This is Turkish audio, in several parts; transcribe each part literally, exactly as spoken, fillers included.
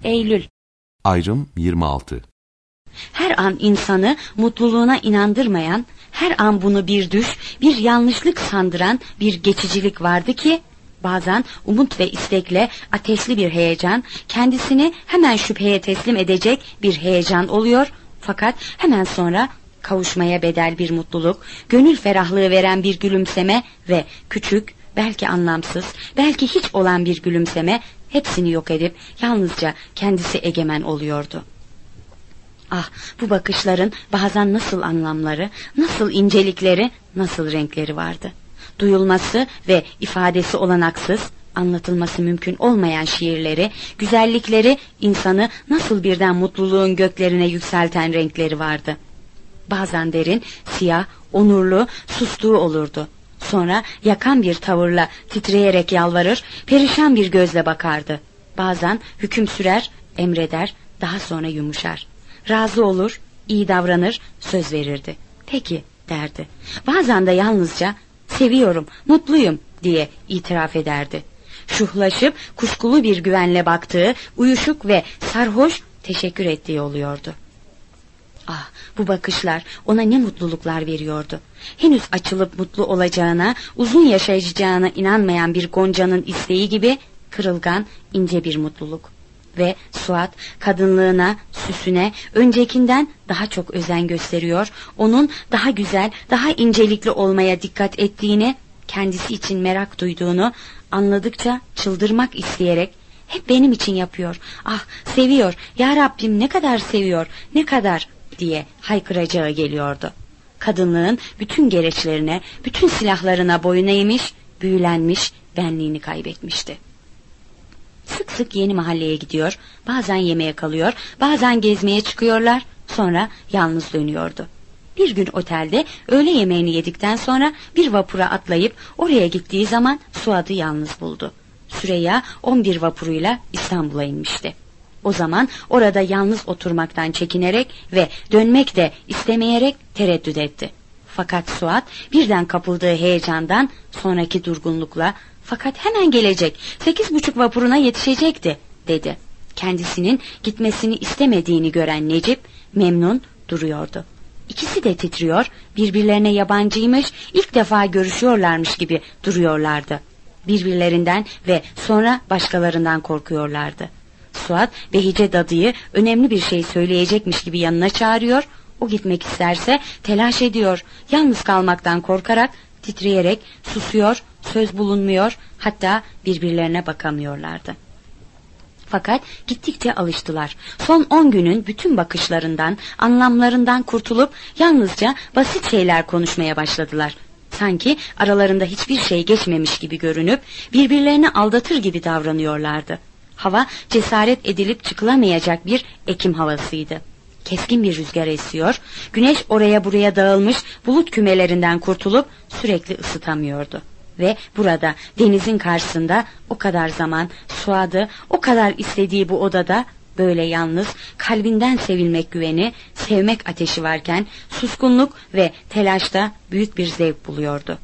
Eylül. Ayrım yirmi altı. Her an insanı mutluluğuna inandırmayan, her an bunu bir düş, bir yanlışlık sandıran bir geçicilik vardı ki, bazen umut ve istekle ateşli bir heyecan, kendisini hemen şüpheye teslim edecek bir heyecan oluyor, fakat hemen sonra kavuşmaya bedel bir mutluluk, gönül ferahlığı veren bir gülümseme ve küçük, belki anlamsız, belki hiç olan bir gülümseme, hepsini yok edip yalnızca kendisi egemen oluyordu. Ah, bu bakışların bazen nasıl anlamları, nasıl incelikleri, nasıl renkleri vardı. Duyulması ve ifadesi olanaksız, anlatılması mümkün olmayan şiirleri, güzellikleri, insanı nasıl birden mutluluğun göklerine yükselten renkleri vardı. Bazen derin, siyah, onurlu, sustuğu olurdu. Sonra yakan bir tavırla titreyerek yalvarır, perişan bir gözle bakardı. Bazen hüküm sürer, emreder, daha sonra yumuşar. Razı olur, iyi davranır, söz verirdi. Peki derdi. Bazen de yalnızca seviyorum, mutluyum diye itiraf ederdi. Şuhlaşıp kuşkulu bir güvenle baktığı, uyuşuk ve sarhoş teşekkür ettiği oluyordu. Ah, bu bakışlar ona ne mutluluklar veriyordu. Henüz açılıp mutlu olacağına, uzun yaşayacağına inanmayan bir goncanın isteği gibi kırılgan, ince bir mutluluk. Ve Suat kadınlığına, süsüne öncekinden daha çok özen gösteriyor, onun daha güzel, daha incelikli olmaya dikkat ettiğini, kendisi için merak duyduğunu anladıkça çıldırmak isteyerek, hep benim için yapıyor, ah seviyor, ya Rabbim ne kadar seviyor, ne kadar diye haykıracağı geliyordu. Kadınlığın bütün gereçlerine, bütün silahlarına boyun eğmiş, büyülenmiş, benliğini kaybetmişti. Sık sık yeni mahalleye gidiyor, bazen yemeğe kalıyor, bazen gezmeye çıkıyorlar, sonra yalnız dönüyordu. Bir gün otelde öğle yemeğini yedikten sonra bir vapura atlayıp oraya gittiği zaman Suat'ı yalnız buldu. Süreyya on bir vapuruyla İstanbul'a inmişti. O zaman orada yalnız oturmaktan çekinerek ve dönmek de istemeyerek tereddüt etti. Fakat Suat birden kapıldığı heyecandan sonraki durgunlukla, fakat hemen gelecek, sekiz buçuk vapuruna yetişecekti dedi. Kendisinin gitmesini istemediğini gören Necip memnun duruyordu. İkisi de titriyor, birbirlerine yabancıymış, ilk defa görüşüyorlarmış gibi duruyorlardı. Birbirlerinden ve sonra başkalarından korkuyorlardı. Suat Behice Dadı'yı önemli bir şey söyleyecekmiş gibi yanına çağırıyor, o gitmek isterse telaş ediyor, yalnız kalmaktan korkarak titreyerek susuyor, söz bulunmuyor, hatta birbirlerine bakamıyorlardı. Fakat gittikçe alıştılar. Son on günün bütün bakışlarından, anlamlarından kurtulup yalnızca basit şeyler konuşmaya başladılar. Sanki aralarında hiçbir şey geçmemiş gibi görünüp birbirlerini aldatır gibi davranıyorlardı. Hava cesaret edilip çıkılamayacak bir Ekim havasıydı. Keskin bir rüzgar esiyor, güneş oraya buraya dağılmış bulut kümelerinden kurtulup sürekli ısıtamıyordu. Ve burada denizin karşısında o kadar zaman Suat'ı o kadar istediği bu odada böyle yalnız, kalbinden sevilmek güveni, sevmek ateşi varken suskunluk ve telaşta büyük bir zevk buluyordu.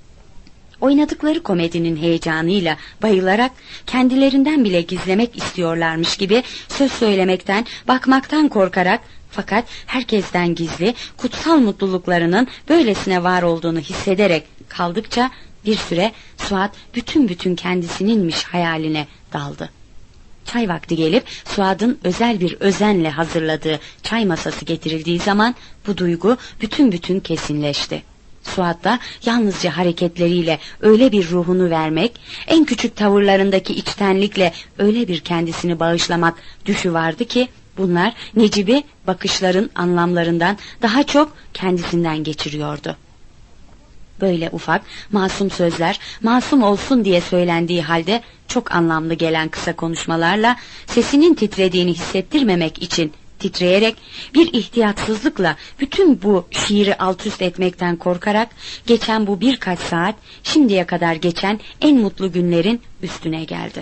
Oynadıkları komedinin heyecanıyla bayılarak kendilerinden bile gizlemek istiyorlarmış gibi söz söylemekten, bakmaktan korkarak, fakat herkesten gizli, kutsal mutluluklarının böylesine var olduğunu hissederek kaldıkça bir süre Suat bütün bütün kendisininmiş hayaline daldı. Çay vakti gelip Suat'ın özel bir özenle hazırladığı çay masası getirildiği zaman bu duygu bütün bütün kesinleşti. Suat'ta yalnızca hareketleriyle öyle bir ruhunu vermek, en küçük tavırlarındaki içtenlikle öyle bir kendisini bağışlamak düşü vardı ki, bunlar Necip'i bakışların anlamlarından daha çok kendisinden geçiriyordu. Böyle ufak, masum sözler, masum olsun diye söylendiği halde çok anlamlı gelen kısa konuşmalarla sesinin titrediğini hissettirmemek için titreyerek, bir ihtiyatsızlıkla bütün bu şiiri alt üst etmekten korkarak geçen bu birkaç saat şimdiye kadar geçen en mutlu günlerin üstüne geldi.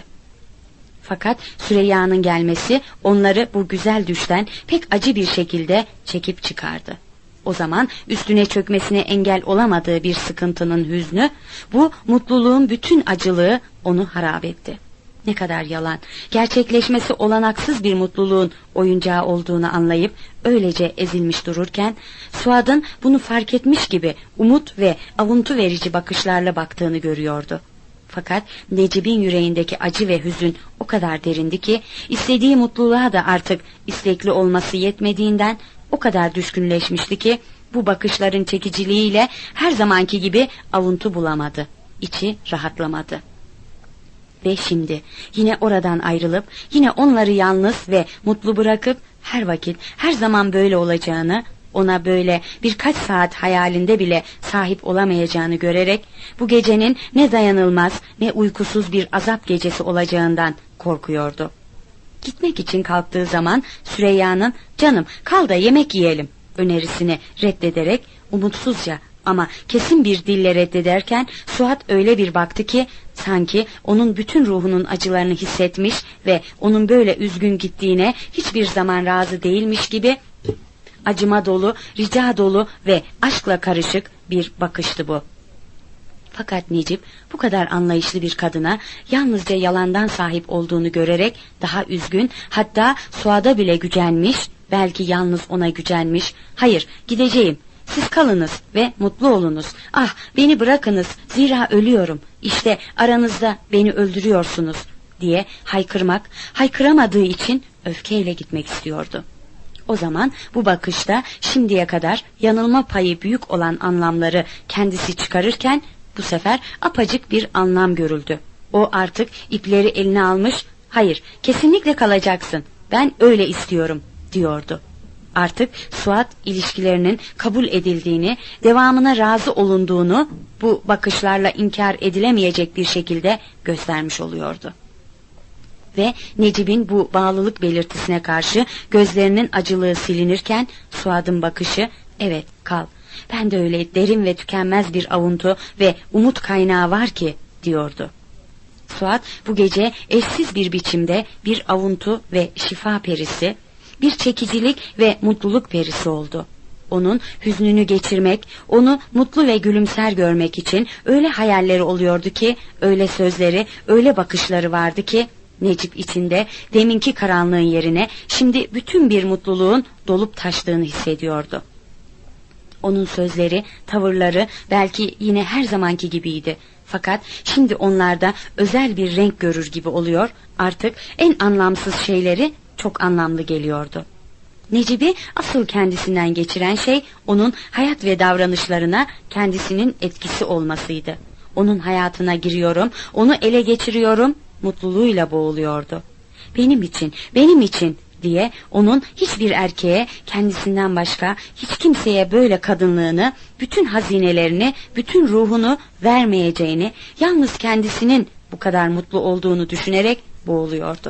Fakat Süreyya'nın gelmesi onları bu güzel düşten pek acı bir şekilde çekip çıkardı. O zaman üstüne çökmesine engel olamadığı bir sıkıntının hüznü, bu mutluluğun bütün acılığı onu harap etti. Ne kadar yalan, gerçekleşmesi olanaksız bir mutluluğun oyuncağı olduğunu anlayıp öylece ezilmiş dururken, Suad'ın bunu fark etmiş gibi umut ve avuntu verici bakışlarla baktığını görüyordu. Fakat Necip'in yüreğindeki acı ve hüzün o kadar derindi ki, istediği mutluluğa da artık istekli olması yetmediğinden o kadar düşkünleşmişti ki, bu bakışların çekiciliğiyle her zamanki gibi avuntu bulamadı. İçi rahatlamadı. Ve şimdi yine oradan ayrılıp, yine onları yalnız ve mutlu bırakıp, her vakit, her zaman böyle olacağını, ona böyle birkaç saat hayalinde bile sahip olamayacağını görerek, bu gecenin ne dayanılmaz ne uykusuz bir azap gecesi olacağından korkuyordu. Gitmek için kalktığı zaman Süreyya'nın "Canım, kal da yemek yiyelim" önerisini reddederek, umutsuzca ama kesin bir dille reddederken, Suat öyle bir baktı ki sanki onun bütün ruhunun acılarını hissetmiş ve onun böyle üzgün gittiğine hiçbir zaman razı değilmiş gibi, acıma dolu, rica dolu ve aşkla karışık bir bakıştı bu. Fakat Necip bu kadar anlayışlı bir kadına yalnızca yalandan sahip olduğunu görerek daha üzgün, hatta Suad'a bile gücenmiş, belki yalnız ona gücenmiş. "Hayır, gideceğim. Siz kalınız ve mutlu olunuz. Ah, beni bırakınız, zira ölüyorum. İşte aranızda beni öldürüyorsunuz" diye haykırmak, haykıramadığı için öfkeyle gitmek istiyordu. O zaman bu bakışta şimdiye kadar yanılma payı büyük olan anlamları kendisi çıkarırken, bu sefer apacık bir anlam görüldü. O artık ipleri eline almış, "Hayır, kesinlikle kalacaksın. Ben öyle istiyorum" diyordu. Artık Suat ilişkilerinin kabul edildiğini, devamına razı olunduğunu bu bakışlarla inkar edilemeyecek bir şekilde göstermiş oluyordu. Ve Necip'in bu bağlılık belirtisine karşı gözlerinin acılığı silinirken, Suad'ın bakışı, "Evet, kal. Ben de öyle derin ve tükenmez bir avuntu ve umut kaynağı var ki" diyordu. Suad bu gece eşsiz bir biçimde bir avuntu ve şifa perisi, bir çekicilik ve mutluluk perisi oldu. Onun hüznünü geçirmek, onu mutlu ve gülümser görmek için öyle hayalleri oluyordu ki, öyle sözleri, öyle bakışları vardı ki, Necip içinde deminki karanlığın yerine şimdi bütün bir mutluluğun dolup taştığını hissediyordu. Onun sözleri, tavırları belki yine her zamanki gibiydi. Fakat şimdi onlarda özel bir renk görür gibi oluyor, artık en anlamsız şeyleri çok anlamlı geliyordu. Necip'i asıl kendisinden geçiren şey, onun hayat ve davranışlarına kendisinin etkisi olmasıydı. Onun hayatına giriyorum, onu ele geçiriyorum, mutluluğuyla boğuluyordu. "Benim için, benim için" diye onun hiçbir erkeğe, kendisinden başka hiç kimseye böyle kadınlığını, bütün hazinelerini, bütün ruhunu vermeyeceğini, yalnız kendisinin bu kadar mutlu olduğunu düşünerek boğuluyordu.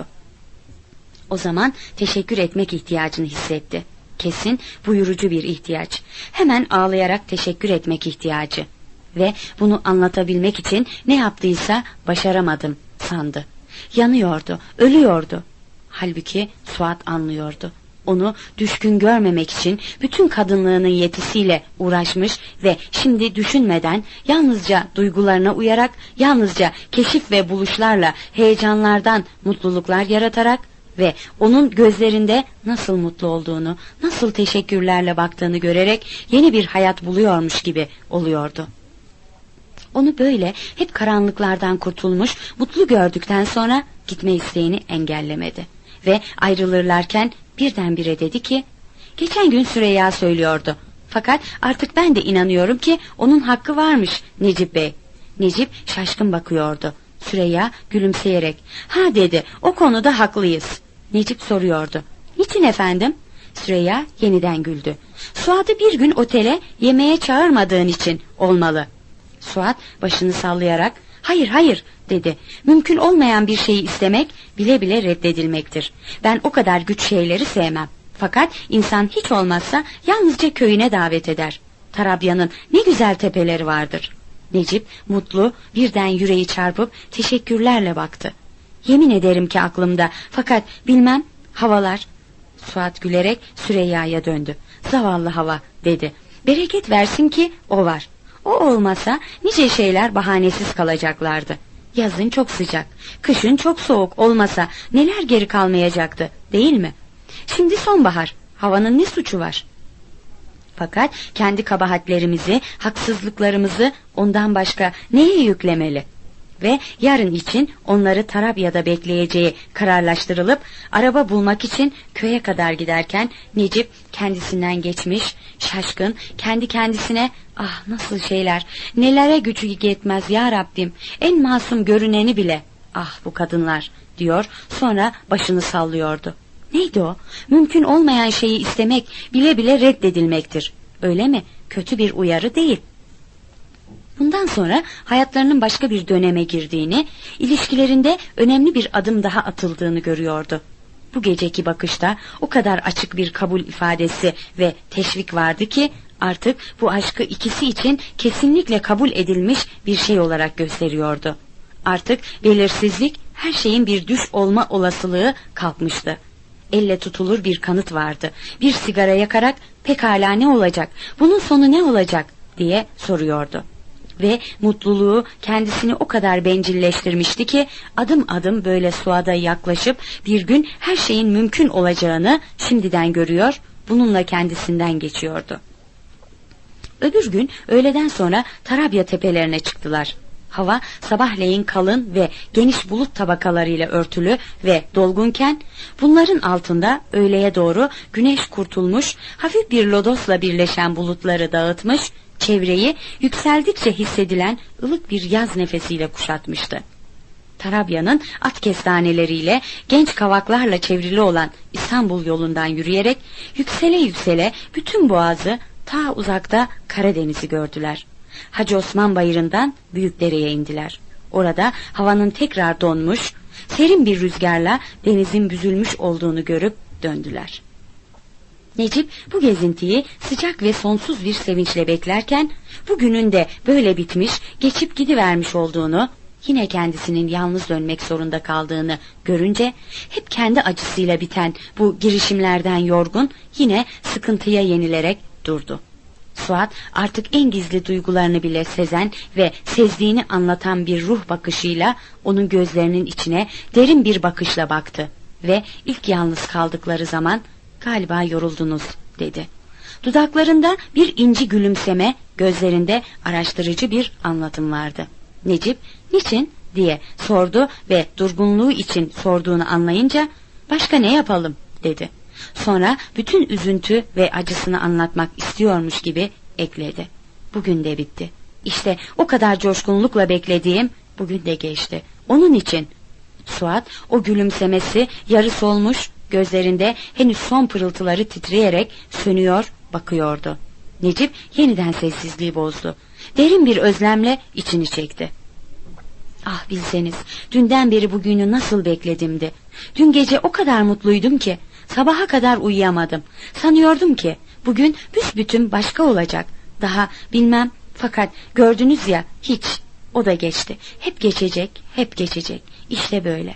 O zaman teşekkür etmek ihtiyacını hissetti. Kesin buyurucu bir ihtiyaç. Hemen ağlayarak teşekkür etmek ihtiyacı. Ve bunu anlatabilmek için ne yaptıysa başaramadım sandı. Yanıyordu, ölüyordu. Halbuki Suat anlıyordu. Onu düşkün görmemek için bütün kadınlığının yetisiyle uğraşmış ve şimdi düşünmeden, yalnızca duygularına uyarak, yalnızca keşif ve buluşlarla heyecanlardan mutluluklar yaratarak ve onun gözlerinde nasıl mutlu olduğunu, nasıl teşekkürlerle baktığını görerek yeni bir hayat buluyormuş gibi oluyordu. Onu böyle hep karanlıklardan kurtulmuş, mutlu gördükten sonra gitme isteğini engellemedi. Ve ayrılırlarken birdenbire dedi ki, "Geçen gün Süreyya söylüyordu. Fakat artık ben de inanıyorum ki onun hakkı varmış Necip Bey." Necip şaşkın bakıyordu. Süreyya gülümseyerek, "Ha" dedi, "o konuda haklıyız." Necip soruyordu, "Niçin efendim?" Süreyya yeniden güldü. "Suat'ı bir gün otele yemeğe çağırmadığın için olmalı." Suat başını sallayarak, "Hayır hayır" dedi. "Mümkün olmayan bir şeyi istemek bile bile reddedilmektir. Ben o kadar güç şeyleri sevmem. Fakat insan hiç olmazsa yalnızca köyüne davet eder. Tarabya'nın ne güzel tepeleri vardır." Necip mutlu, birden yüreği çarpıp teşekkürlerle baktı. "Yemin ederim ki aklımda, fakat bilmem, havalar." Suat gülerek Süreyya'ya döndü. "Zavallı hava" dedi. "Bereket versin ki o var. O olmasa nice şeyler bahanesiz kalacaklardı. Yazın çok sıcak, kışın çok soğuk olmasa neler geri kalmayacaktı, değil mi? Şimdi sonbahar, havanın ne suçu var? Fakat kendi kabahatlerimizi, haksızlıklarımızı ondan başka neye yüklemeli? Ve yarın için onları Tarabya'da bekleyeceği kararlaştırılıp araba bulmak için köye kadar giderken Necip kendisinden geçmiş, şaşkın, kendi kendisine ah nasıl şeyler, nelere gücü yetmez ya Rabbim, en masum görüneni bile ah bu kadınlar diyor, sonra başını sallıyordu. Neydi o? Mümkün olmayan şeyi istemek bile bile reddedilmektir. Öyle mi? Kötü bir uyarı değil. Bundan sonra hayatlarının başka bir döneme girdiğini, ilişkilerinde önemli bir adım daha atıldığını görüyordu. Bu geceki bakışta o kadar açık bir kabul ifadesi ve teşvik vardı ki artık bu aşkı ikisi için kesinlikle kabul edilmiş bir şey olarak gösteriyordu. Artık belirsizlik, her şeyin bir düş olma olasılığı kalkmıştı. Elle tutulur bir kanıt vardı. Bir sigara yakarak pekala ne olacak, bunun sonu ne olacak diye soruyordu. Ve mutluluğu kendisini o kadar bencilleştirmişti ki adım adım böyle Suad'a yaklaşıp bir gün her şeyin mümkün olacağını şimdiden görüyor, bununla kendisinden geçiyordu. Öbür gün öğleden sonra Tarabya tepelerine çıktılar. Hava sabahleyin kalın ve geniş bulut tabakalarıyla örtülü ve dolgunken bunların altında öğleye doğru güneş kurtulmuş, hafif bir lodosla birleşen bulutları dağıtmış, çevreyi yükseldikçe hissedilen ılık bir yaz nefesiyle kuşatmıştı. Tarabya'nın at kestaneleriyle, genç kavaklarla çevrili olan İstanbul yolundan yürüyerek yüksele yüksele bütün boğazı, ta uzakta Karadeniz'i gördüler. Hacı Osman Bayırı'ndan Büyükdere'ye indiler. Orada havanın tekrar donmuş, serin bir rüzgarla denizin büzülmüş olduğunu görüp döndüler. Necip bu gezintiyi sıcak ve sonsuz bir sevinçle beklerken bugünün de böyle bitmiş, geçip gidivermiş olduğunu, yine kendisinin yalnız dönmek zorunda kaldığını görünce hep kendi acısıyla biten bu girişimlerden yorgun, yine sıkıntıya yenilerek durdu. Suat artık en gizli duygularını bile sezen ve sezdiğini anlatan bir ruh bakışıyla onun gözlerinin içine derin bir bakışla baktı ve ilk yalnız kaldıkları zaman "Galiba yoruldunuz" dedi. Dudaklarında bir inci gülümseme, gözlerinde araştırıcı bir anlatım vardı. Necip "Niçin?" diye sordu ve durgunluğu için sorduğunu anlayınca "Başka ne yapalım?" dedi. Sonra bütün üzüntü ve acısını anlatmak istiyormuş gibi ekledi. "Bugün de bitti. İşte o kadar coşkunlukla beklediğim bugün de geçti. Onun için." Suat o gülümsemesi yarı solmuş, gözlerinde henüz son pırıltıları titreyerek sönüyor, bakıyordu. Necip yeniden sessizliği bozdu. Derin bir özlemle içini çekti. "Ah bilseniz, dünden beri bugünü nasıl bekledimdi. Dün gece o kadar mutluydum ki sabaha kadar uyuyamadım. Sanıyordum ki bugün büsbütün başka olacak. Daha bilmem, fakat gördünüz ya, hiç. O da geçti. Hep geçecek, hep geçecek. İşte böyle."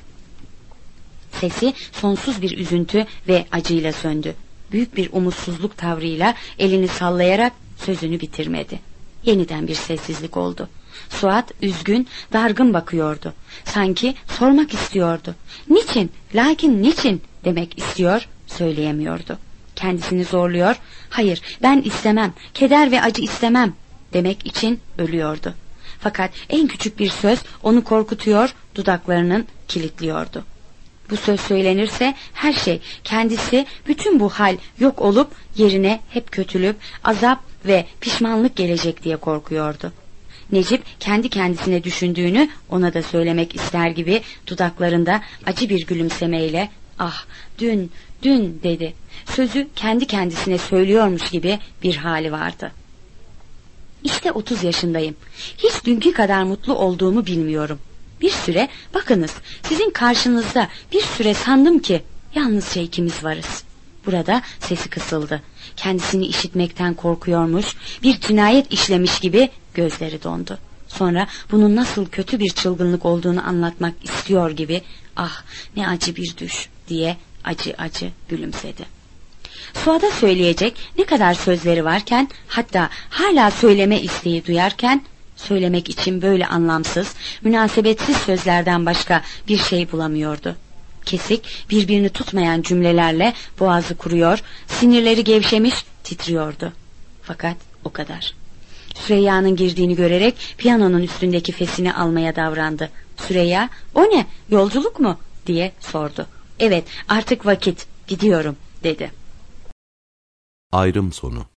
Sesi sonsuz bir üzüntü ve acıyla söndü. Büyük bir umutsuzluk tavrıyla elini sallayarak sözünü bitirmedi. Yeniden bir sessizlik oldu. Suat üzgün, dargın bakıyordu. Sanki sormak istiyordu. "Niçin, lakin niçin?" demek istiyor, söyleyemiyordu. Kendisini zorluyor, "Hayır, ben istemem, keder ve acı istemem" demek için ölüyordu. Fakat en küçük bir söz onu korkutuyor, dudaklarının kilitliyordu. Bu söz söylenirse her şey, kendisi, bütün bu hal yok olup yerine hep kötülük, azap ve pişmanlık gelecek diye korkuyordu. Necip kendi kendisine düşündüğünü ona da söylemek ister gibi dudaklarında acı bir gülümsemeyle "Ah, dün, dün" dedi. Sözü kendi kendisine söylüyormuş gibi bir hali vardı. "İşte otuz yaşındayım. Hiç dünkü kadar mutlu olduğumu bilmiyorum. Bir süre, bakınız, sizin karşınızda bir süre sandım ki yalnızca ikimiz varız." Burada sesi kısıldı. Kendisini işitmekten korkuyormuş, bir cinayet işlemiş gibi gözleri dondu. Sonra bunun nasıl kötü bir çılgınlık olduğunu anlatmak istiyor gibi "Ah, ne acı bir düş" diye acı acı gülümsedi. Suad'a söyleyecek ne kadar sözleri varken, hatta hala söyleme isteği duyarken Söylemek için böyle anlamsız, münasebetsiz sözlerden başka bir şey bulamıyordu. Kesik, birbirini tutmayan cümlelerle boğazı kuruyor, sinirleri gevşemiş, titriyordu. Fakat o kadar. Süreyya'nın girdiğini görerek piyanonun üstündeki fesini almaya davrandı. Süreyya, "O ne, yolculuk mu?" diye sordu. "Evet, artık vakit, gidiyorum," dedi. Ayrım sonu.